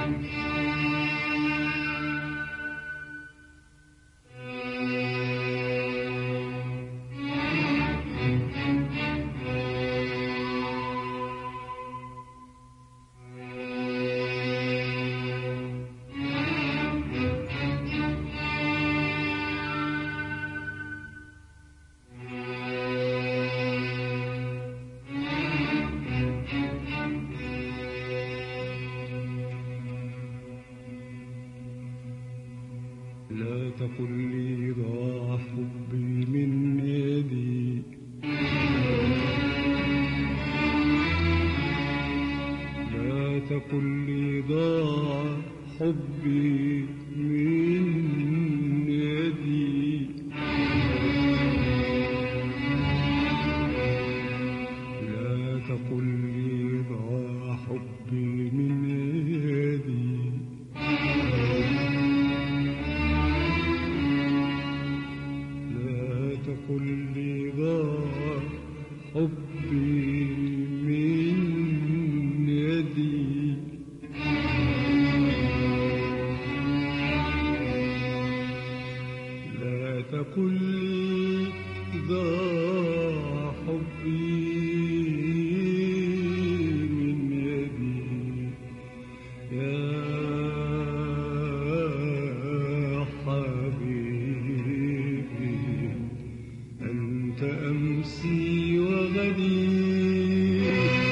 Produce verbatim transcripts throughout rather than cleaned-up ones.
لا تقل لي ضاع حبي من يدي، لا تقل لي ضاع حبي من يدي، لا تقل لي ضاع حبي من يدي، تقل لي ضاع حبي من يدي، لا تقل لي ضاع حبي من يدي يا حبيبي، أنت أمسي وغدي،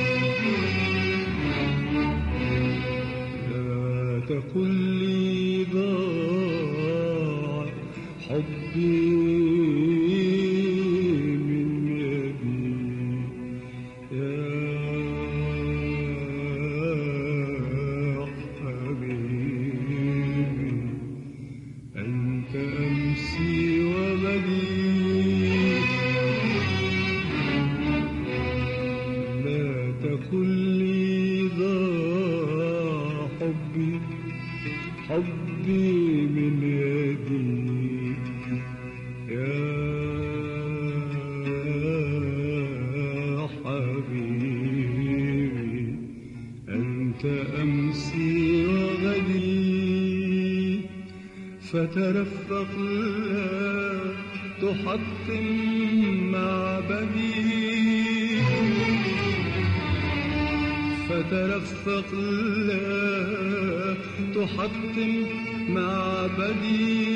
لا تقل لي ضاع حبي من يدي يا حبيبي، أنت أمسي وغدي، لا تقل لي ضاع حبي حبي من يدي يا حبيبي، أنت أمسي وغدي، فترفق لا تحطم معبدي، فترفق لا تحطم معبدي،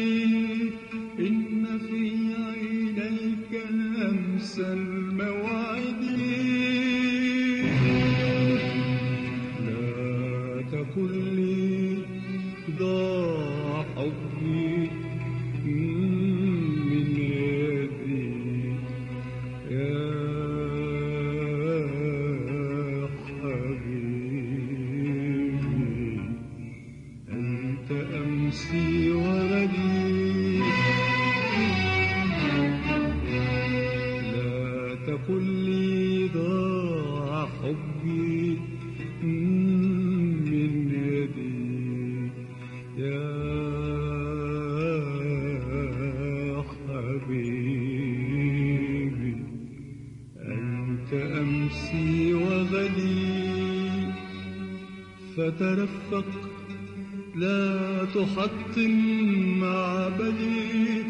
إن في عينيك همس الموعد، لا تقل لي ضاع حبي من يدي يا حبيبي، أنت أمسي وغدي، لا تقل لي ضاع حبي من يدي يا حبيبي، أنت أمسي وغدي، فترفق لا تحطم معبدي،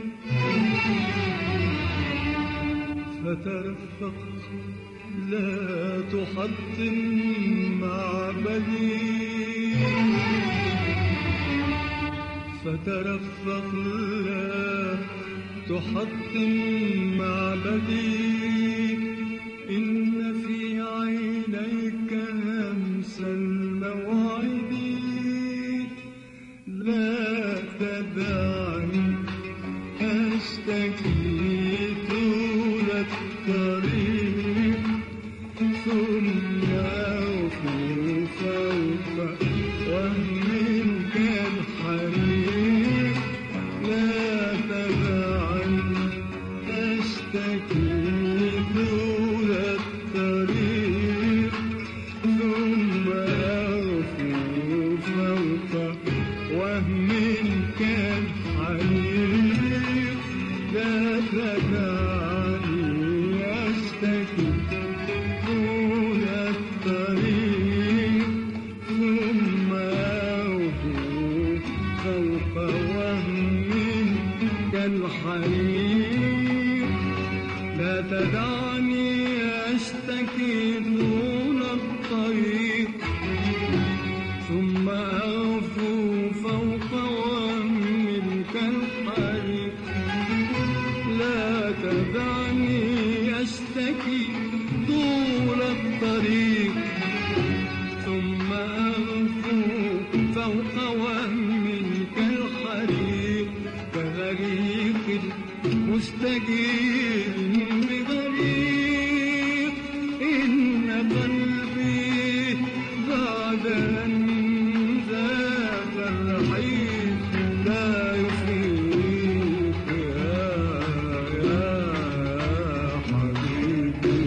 فترفق لا تحطم معبدي، فترفق لا تحطم معبدي، إن في عينيك همس الموعد، لا تدعني أشتكي طول الطريق، ثم أوفي فوق وهم كالحريق، لا تدعني أشتكي الحريق. لا تدعني أشتكي طول الطريق ثم أغفو فوق وهم كالحريق. لا تدعني أشتكي طول الطريق ثم أغفو فوق وهم كالحريق. كغريق مستجير بغريق إن قلبي بعد أن ذاك الرحيق لا يفيق يا يا حبيبي.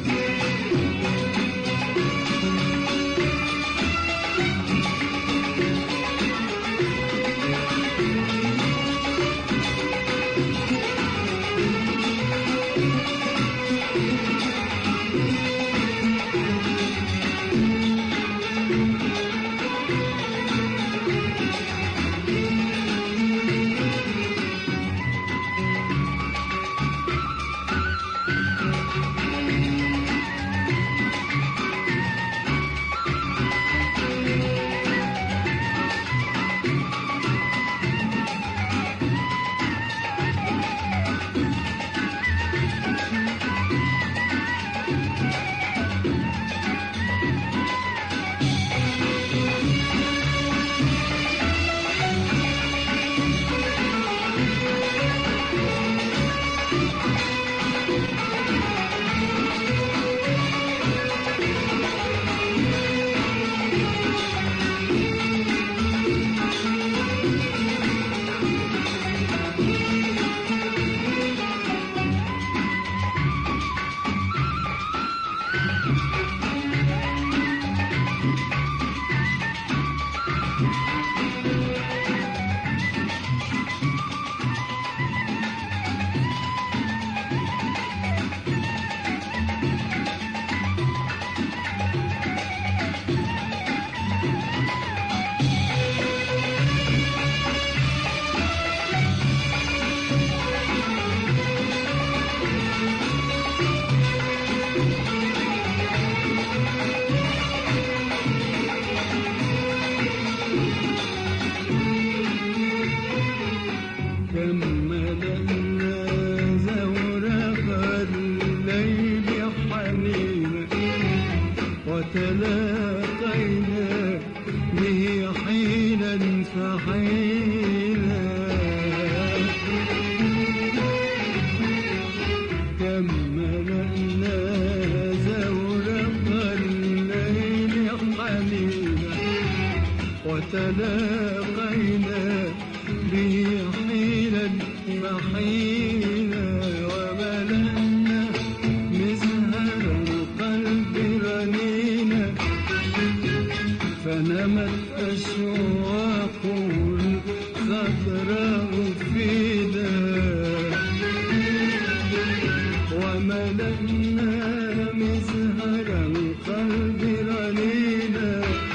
وتلاقينا به حينا فحينا. كم ملأنا زورق الليل حنينا وتلاقينا به حينا فحينا. وملأنا مزهر القلب رنينا فنمت أشواق الخضراء فينا. وملأنا مزهر القلب رنينا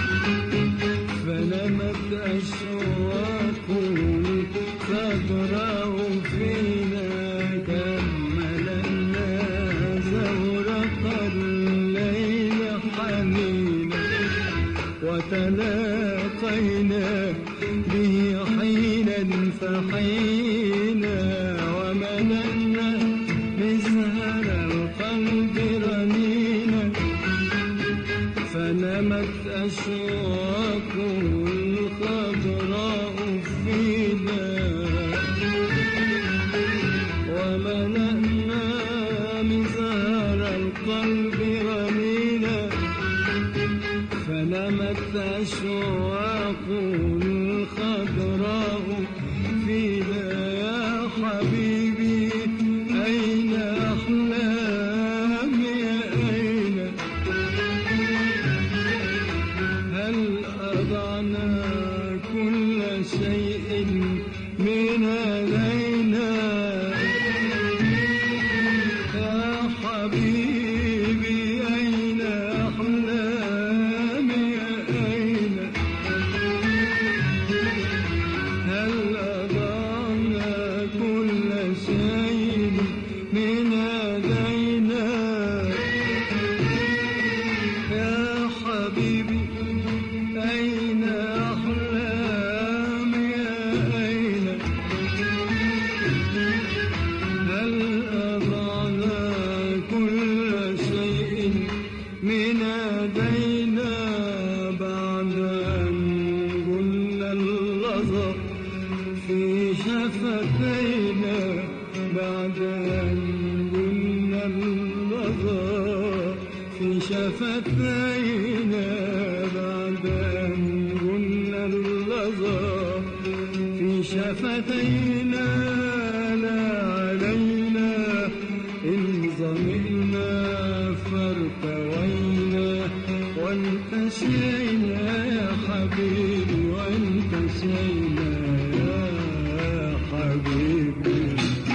فنمت أشواق الخضراء فينا. كم ملأنا زورق الليل حنينا وتلاقينا به حينا فحينا. وملأنا مزهر القلب رنينا فنمت أشواق الخضراء فينا. وملأنا مزهر القلب رنينا فنمت أشواق الخضراء فينا. يا حبيبي أين أحلامي أين؟ هل أضعنا كل شيء من علينا؟ يا حبيبي أين أحلامي أين؟ هل أضعنا كل شيء اللظى في شفتينا بعد أن قلنا اللظى في شفتينا بعد أن قلنا اللظى في شفتينا لا علينا إن ظمئنا فارتوينا وانتشينا يا حبيبي وانتشينا يا حبيبي.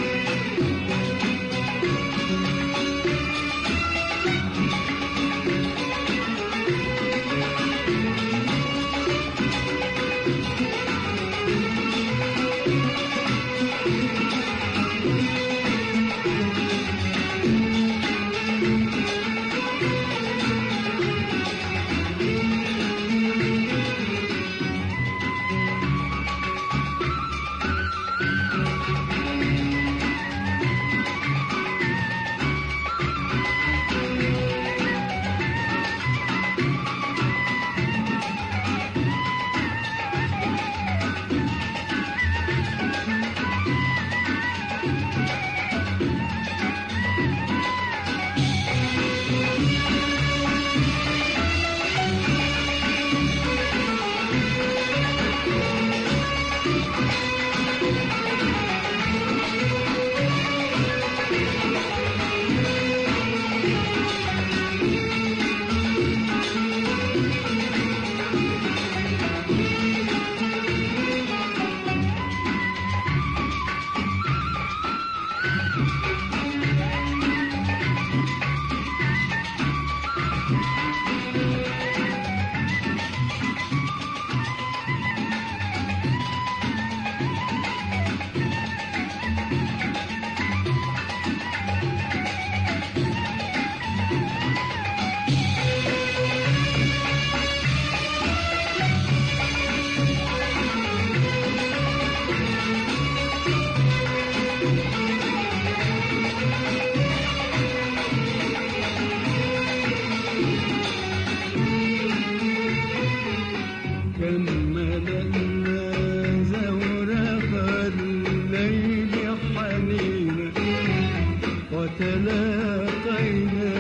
وتلاقينا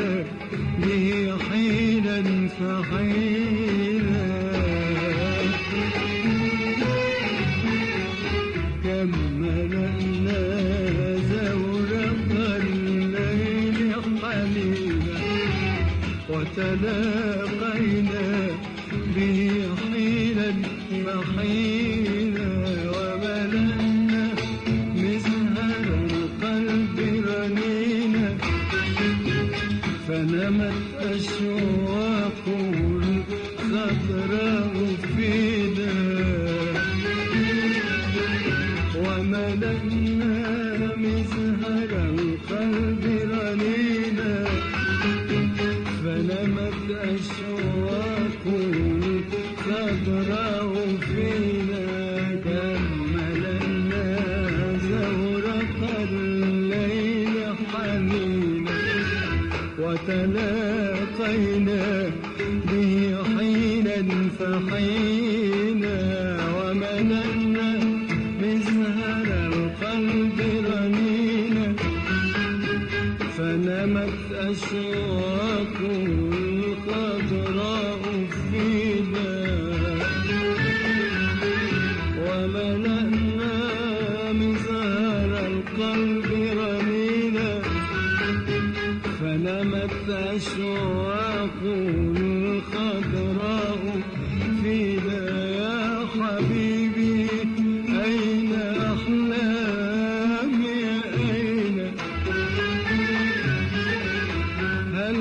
به حينا فحينا كم ملأنا زورق الليل حنينا وتلاقينا به حينا فحينا وملأنا مزهر القلب رنينا فنمت أشواق الخضراء فينا وملأنا مزهر القلب رنينا فنمت أشواق الخضراء فينا كملنا زورق الليل حنينا وتلاقينا به حينا فحينا وملأنا مزهر القلب رنينا فنمت أشواق الخضراء فينا وملأنا مزهر القلب رنينا فنمت أشواق الخضراء فينا يا حبيبي أين أحلامي أين هل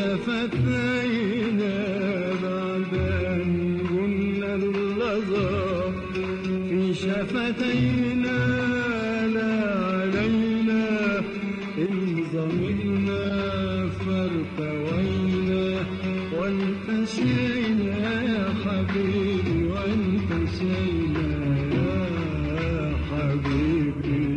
شفتينا بعد أن قلنا اللظى في شفتينا لا علينا إن ظمئنا فارتوينا وانتشينا يا حبيبي وانتشينا يا حبيبي.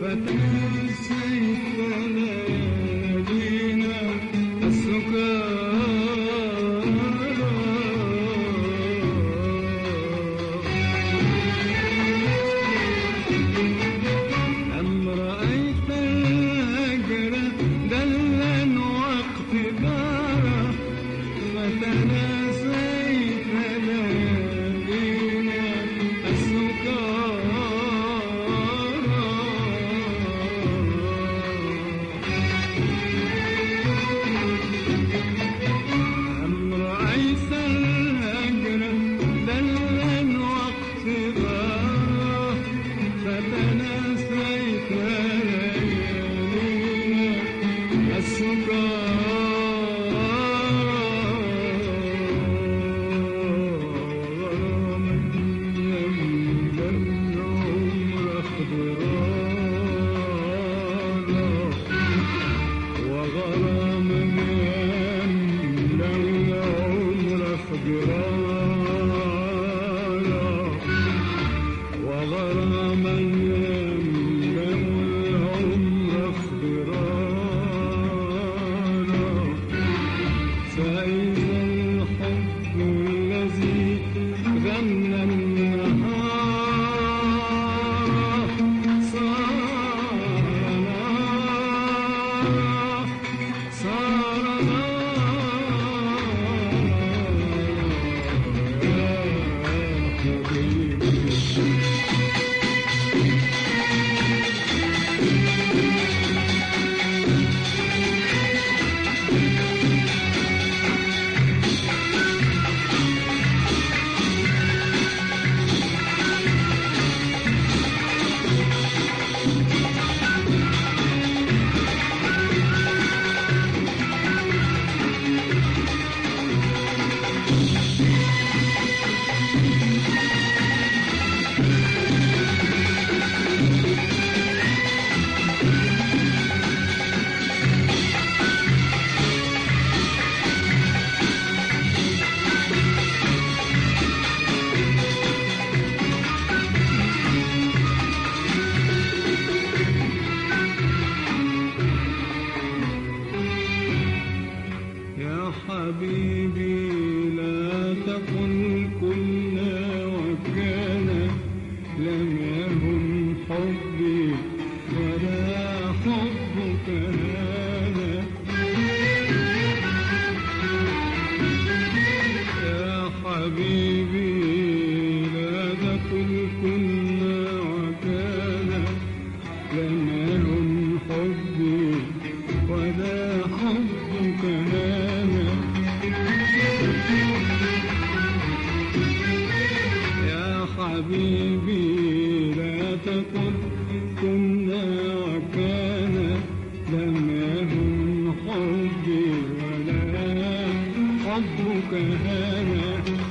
فتنسيت ليالينا السكارى أم رأيت الهجر دلا واقتدارا فتناسيت ليالينا السكارى أم رأيت الهجر دلا واقتدارا فتناسيت ليالينا السكارى وغراما يملأ العمر خضرانا وغراما يملأ العمر خضرانا فإذا الحب الذي غنى النهار صار نار صار نار يا حبيبي يا حبيبي لا تقل كنا وكان لم يهن حبي ولا حبك هذا يا حبيبي لا تقل كنا وكان لم يهن حبي ولا حبك هذا يا حبيبي لا تقل كنا وكان لم يهن حبي ولا حبك هذا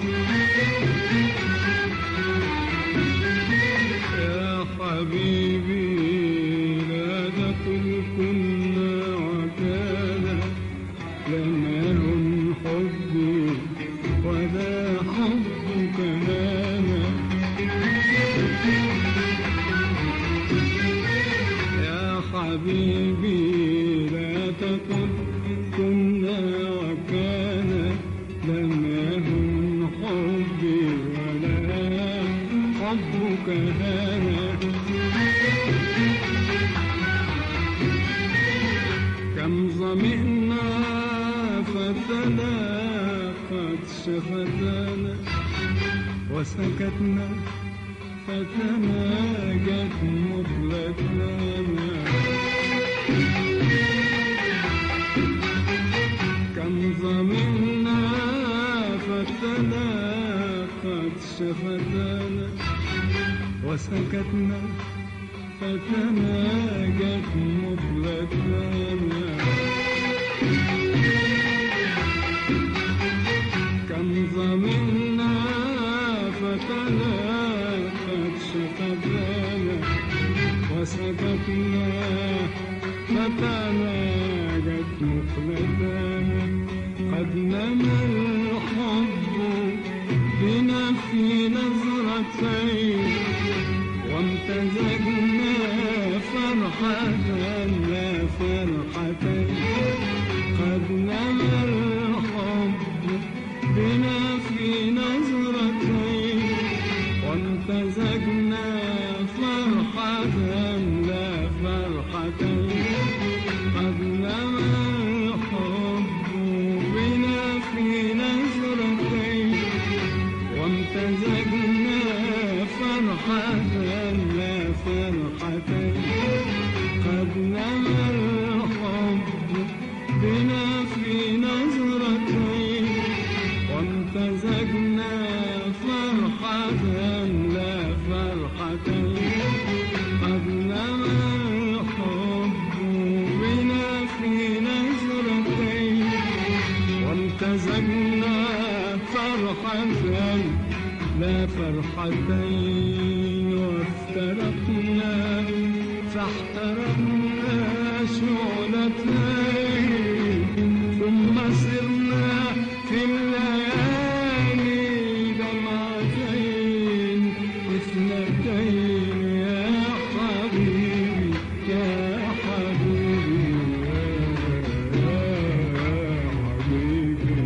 يا حبيبي لا تقل كنا وكان لم يهن حبي ولا حبك هذا يا حبيبي لا تقل كنا وكان لم يهن حبي ولا حبك هذا كم ظمئنا فتلاقت شفتانا وسكتنا فتناجت مطلقنا كم ظمئنا فتلاقت شفتانا وسكتنا فتناجت مطلقنا كم ظمئنا فتلاقت شفتانا وسكتنا فتناجت مطلقنا قد نما الحب بنا في نظرتين وامتزجنا فرحا فرحة لا فرحتين قد نما الحب بنا في نظرتين وامتزجنا فرحة لا فرحتين قد نما الحب بنا في نظرتين وامتزجنا فرحة لا فرحتين قد نما الحب بنا في نظرتين وامتزجنا فرحة لا فرحتين قد نما الحب بنا في نظرتين وامتزجنا فرحة لا فرحتين وافترقنا فاحترقنا شعلتين ثم سرنا في الليالي دمعتين اثنتين يا حبيبي يا حبيبي يا حبيبي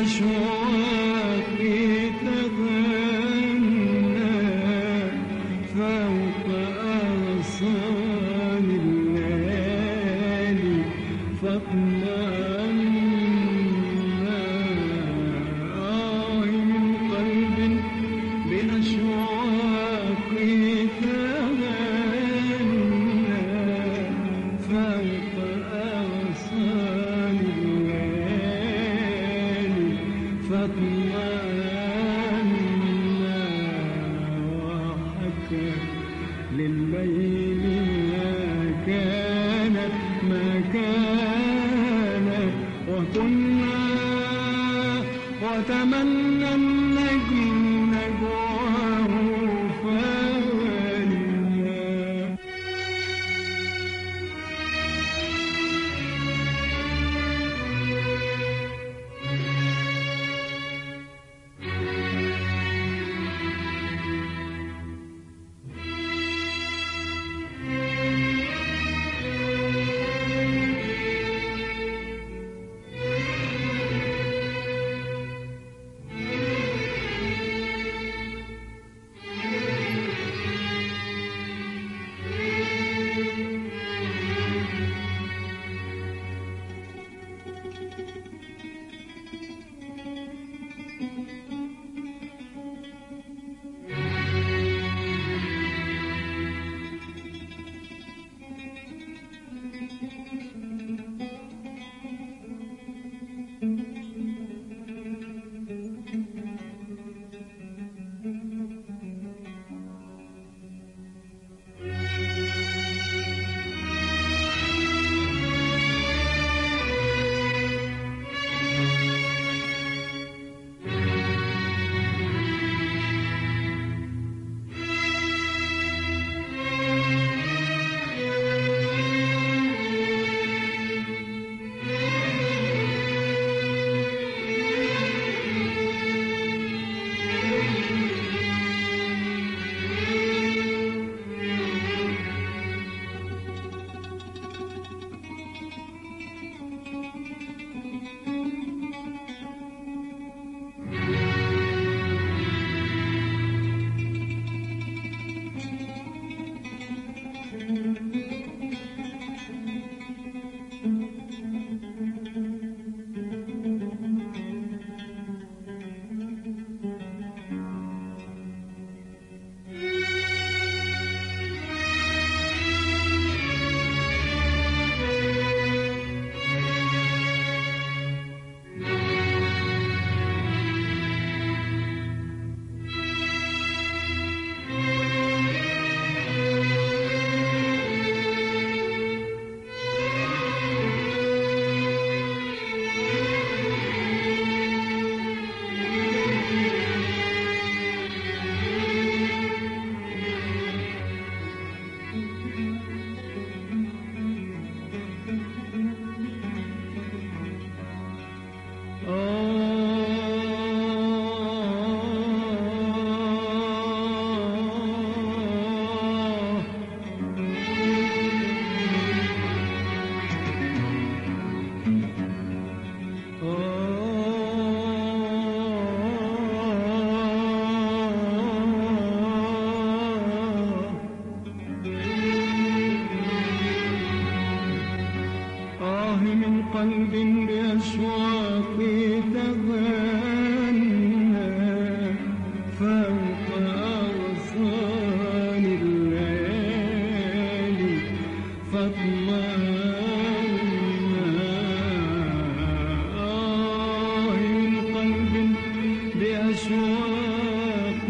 بأشواق تغنى فوق أغصان الليالي فاطمأنا آه من قلب بأشواق تغنى فوق أغصان الليالي فاطمأنا وحكى للليل ما كان ما كان وكنا وتمنى النجم نجواه فانيا قلب بأشواق تغنى فوق أغصان الليالي فاطمأنا آه من قلب بأشواق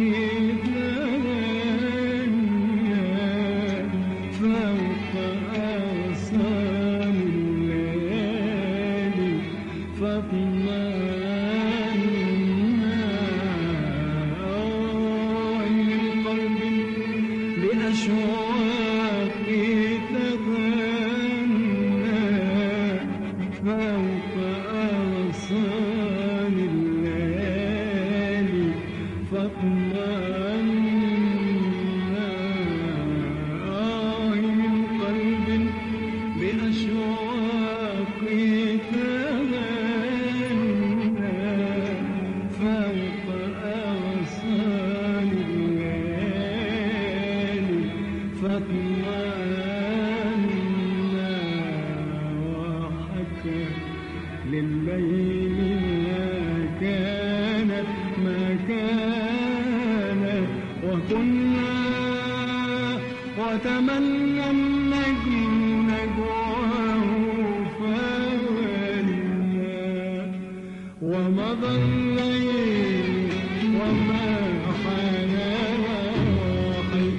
تغنى فوق أغصان الليالي فاطمأنا آه من قلب بأشواق تغنى فوق أغصان الليالي فاطمأنا آه من قلب بأشواق تغنى كان لليل ما كان ما كان وكنا وتمنى النجم نجواه فولنا ومضى الليل وما حان راحي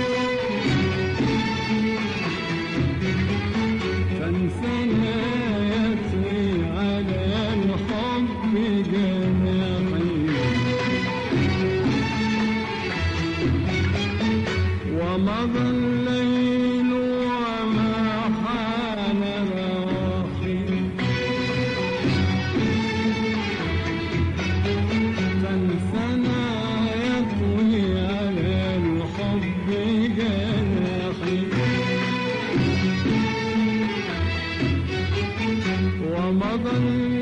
فانسنا يطوي على الحب جناحي ومضى الليل وما حان راحي فانسنا يطوي على الحب جناحي ومضى